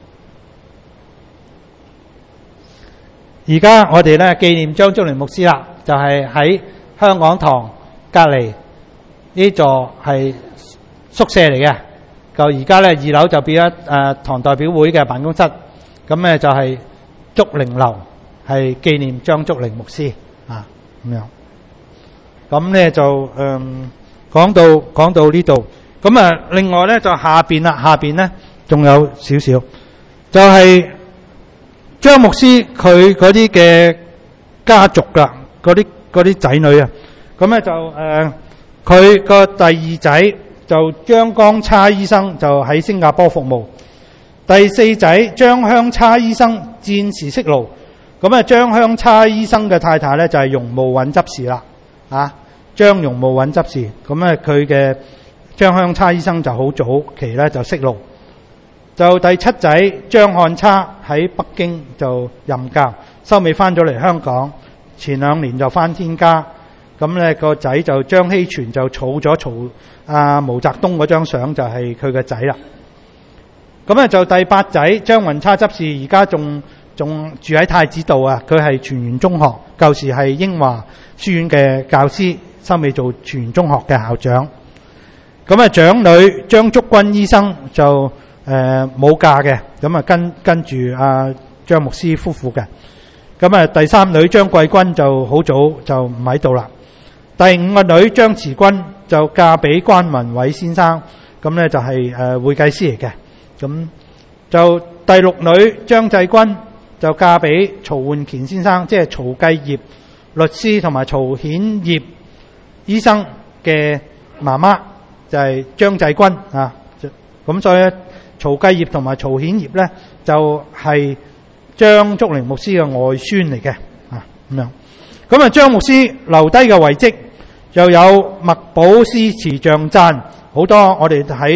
而家我哋咧紀念張竹玲牧師啦，就係喺香港堂隔離呢座係宿舍嚟嘅。就而家咧二樓就變咗誒堂代表會嘅辦公室，咁咧就係竹玲樓，係紀念張竹玲牧師啊咁樣。咁咧就誒講到講到呢度，咁啊另外咧就下邊啦，下邊咧仲有少少，就係張牧師佢嗰啲嘅家族噶，嗰啲嗰啲仔女啊，咁咧就誒佢個第二仔就張光差醫生就喺新加坡服務，第四仔張香差醫生戰時息勞，咁啊張香差醫生嘅太太咧就係容慕韻執事啦，啊張容慕韻執事，咁咧佢嘅張香差醫生就好早期咧就息勞。就第七仔張漢差喺北京就任教，收尾翻咗嚟香港，前兩年就翻天家。咁咧個仔就張希全就儲咗曹阿毛澤東嗰張相，就係佢個仔啦。咁咧就第八仔張雲差執事，而家仲仲住喺太子道啊。佢係全源中學，舊時係英華書院嘅教師，收尾做全源中學嘅校長。咁啊長女張竹君醫生就誒冇、呃、嫁嘅，咁啊跟跟住阿張牧師夫婦嘅。咁啊第三女張桂君就好早就唔喺度啦。第五個女張慈君就嫁俾關文偉先生，咁咧就係誒會計師嚟嘅。咁就第六女張濟君就嫁俾曹煥乾先生，即係曹繼業律師同埋曹顯業醫生嘅媽媽，就係張濟君啊。咁所以咧曹繼業同埋曹顯業咧就係張竹玲牧師嘅外孫嚟嘅啊咁樣。咁啊張牧師留低嘅遺跡又有墨寶詩詞像讚好多，我哋喺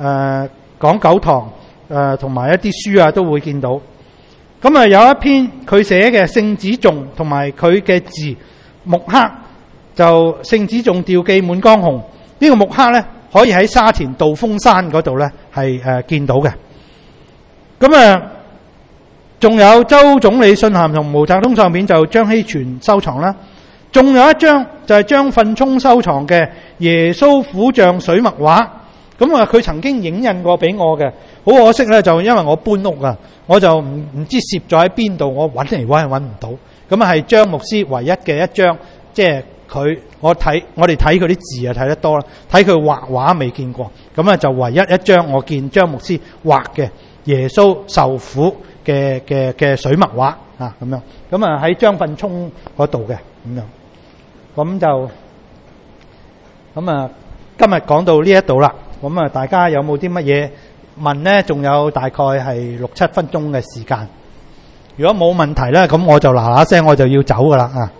誒講九堂誒同埋一啲書啊都會見到。咁啊有一篇佢寫嘅聖子頌同埋佢嘅字木刻，就聖子頌吊記滿江紅，呢個木刻咧可以喺沙田道風山嗰度咧係誒見到嘅。咁啊仲有周總理信函同毛澤東相片就張希全收藏啦。仲有一張就係張奮聰收藏嘅耶穌苦像水墨畫。咁啊佢曾經影印過俾我嘅，好可惜咧就因為我搬屋啊，我就唔唔知攝咗喺邊度，我揾嚟揾去揾唔到。咁啊係張牧師唯一嘅一張，即係佢我睇我哋睇佢啲字啊睇得多啦，睇佢畫畫未見過。咁啊就唯一一張我見張牧師畫嘅耶穌受苦嘅嘅嘅水墨畫啊咁樣。咁啊喺張奮聰嗰度嘅咁樣。咁就咁啊今日講到呢一度啦。咁啊大家有冇啲乜嘢問呢？仲有大概係六七分鐘嘅時間。如果冇問題咧，咁我就嗱嗱聲我就要走噶啦啊！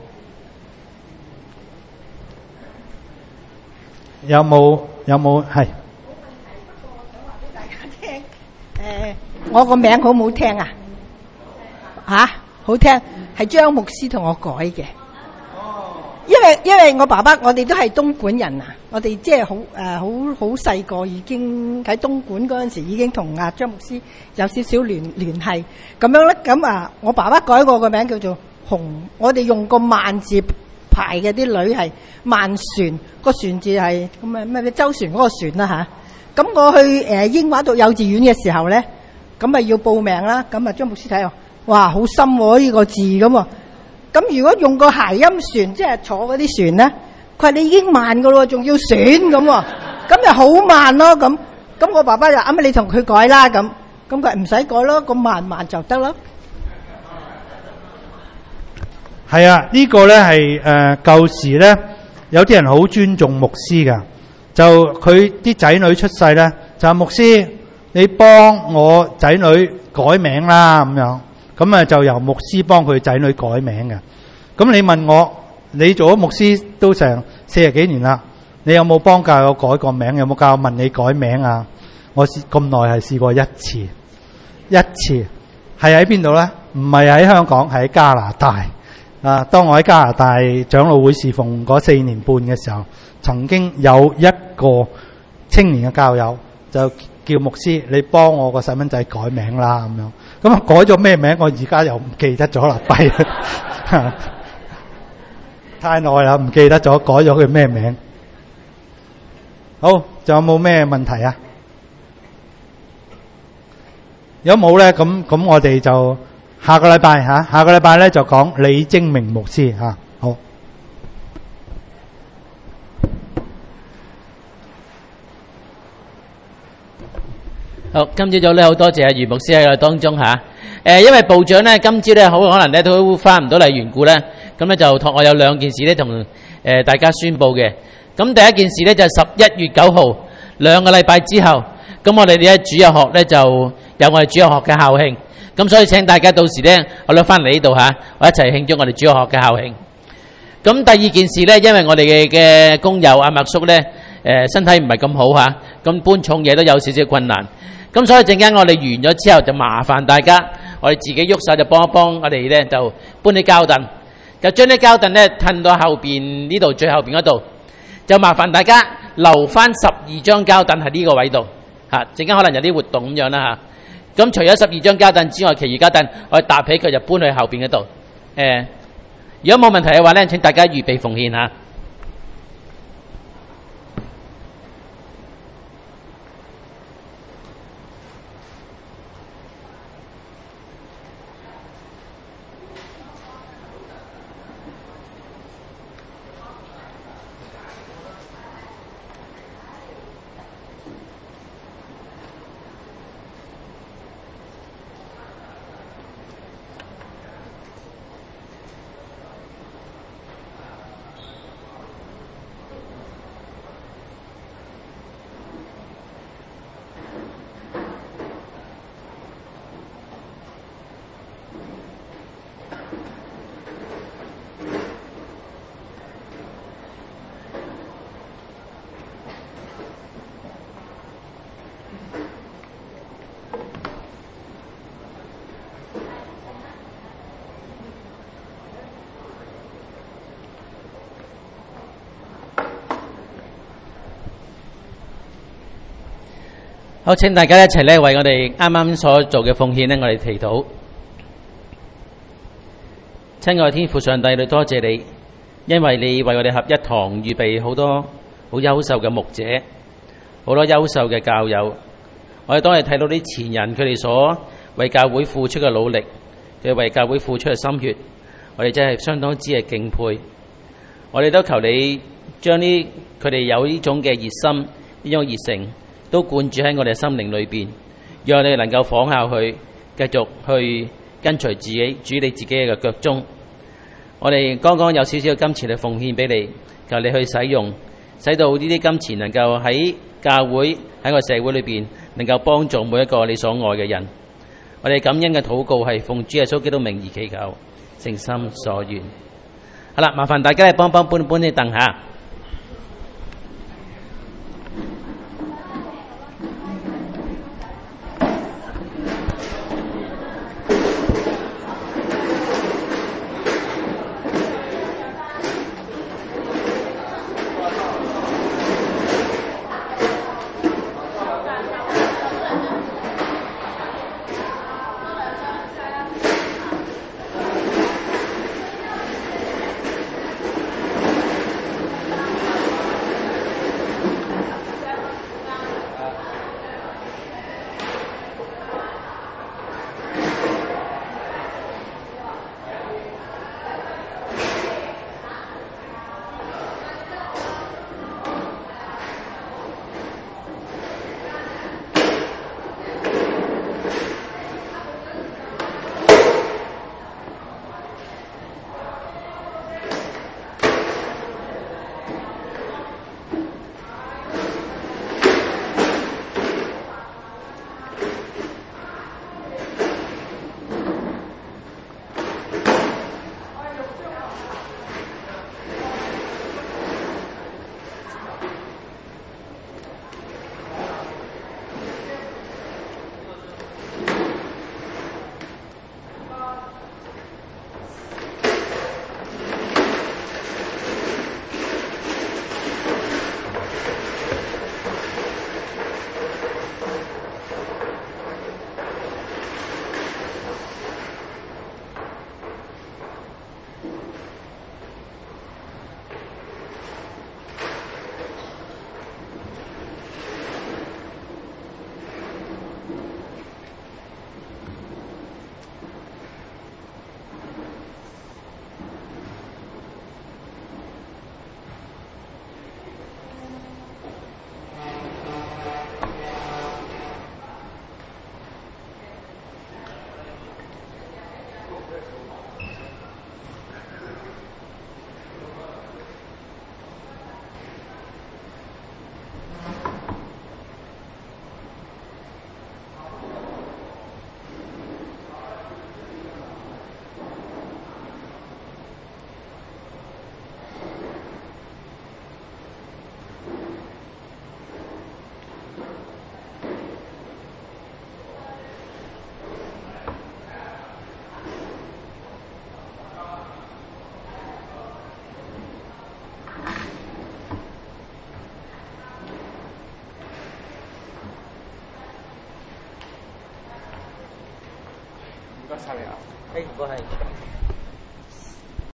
有冇有冇係？ 誒，我個名好唔好聽啊？嚇，好聽，係張牧師同我改嘅。因為因為我爸爸，我哋都係東莞人啊，我哋即係好誒好好細個已經喺東莞嗰陣時已經同阿張牧師有少少聯聯繫咁樣咧。咁啊，我爸爸改過個名叫做紅，我哋用個萬字排嘅啲女係萬船，個船字係咁啊咩咩周旋嗰個船啦嚇。咁我去誒英華讀幼稚園嘅時候咧，咁咪要報名啦。咁啊張牧師睇我，哇好深喎呢個字咁喎。咁如果用個諧音船，即係坐嗰啲船咧，佢話你已經慢噶咯，仲要選咁喎，咁就好慢咯。咁咁我爸爸就啱啱你同佢改啦。咁咁佢唔使改咯，咁慢慢就得咯。 係啊，呢個咧係誒舊時咧有啲人好尊重牧師噶，就佢啲仔女出世咧，就牧師你幫我仔女改名啦咁樣。咁啊就由牧師幫佢仔女改名嘅。咁你問我，你做咗牧師都成四十幾年啦，你有冇幫教友改過名？有冇教友問你改名啊？我試咁耐係試過一次，一次係喺邊度呢？唔係喺香港，係喺加拿大。啊，當我喺加拿大長老會侍奉嗰四年半嘅時候，曾經有一個青年嘅教友就叫牧師，你幫我個細蚊仔改名啦咁樣。咁啊改咗咩名？我而家又唔記得咗啦，弊太耐啦，唔記得咗改咗佢咩名。好，仲有冇咩問題啊？如果冇咧，咁咁我哋就下個禮拜吓，下個禮拜咧就講李精明牧師吓。好。 好，今朝早咧好多謝阿余牧師喺我哋當中嚇。誒，因為部長咧今朝咧好可能咧都翻唔到嚟緣故咧，咁咧就託我有兩件事咧同誒大家宣佈嘅。咁第一件事咧就係十一月九號兩個禮拜之後，咁我哋咧主日學咧就有我哋主日學嘅校慶，咁所以請大家到時咧我哋翻嚟呢度嚇，我一齊慶祝我哋主日學嘅校慶。咁第二件事咧，因為我哋嘅嘅工友阿麥叔咧誒身體唔係咁好嚇，咁搬重嘢都有少少困難。咁所以陣間我哋完咗之後就麻煩大家，我哋自己喐手就幫一幫我哋咧，就搬啲膠凳，就將啲膠凳咧褪到後邊呢度最後邊嗰度，就麻煩大家留翻十二張膠凳喺呢個位度嚇。陣間可能有啲活動咁樣啦嚇。咁除咗十二張膠凳之外，其餘膠凳我哋搭起佢就搬去後邊嗰度。誒，如果冇問題嘅話咧，請大家預備奉獻嚇。 好，請大家一齊咧為我哋啱啱所做嘅奉獻咧，我哋祈禱。親愛嘅天父上帝，你多謝你，因為你為我哋合一堂預備好多好優秀嘅牧者，好多優秀嘅教友。我哋當日睇到啲前人佢哋所為教會付出嘅努力，佢哋為教會付出嘅心血，我哋真係相當之係敬佩。我哋都求你將呢佢哋有呢種嘅熱心、呢種熱誠，都灌注喺我哋嘅心靈裏邊，讓我哋能夠仿效佢，繼續去跟隨自己主你自己嘅腳蹤。我哋剛剛有少少金錢去奉獻俾你，求你去使用，使到呢啲金錢能夠喺教會喺個社會裏邊能夠幫助每一個你所愛嘅人。我哋感恩嘅禱告係奉主耶穌基督名而祈求，誠心所願。好啦，麻煩大家嚟幫幫搬搬啲凳下。 唔該晒你啊！ 誒，唔該係。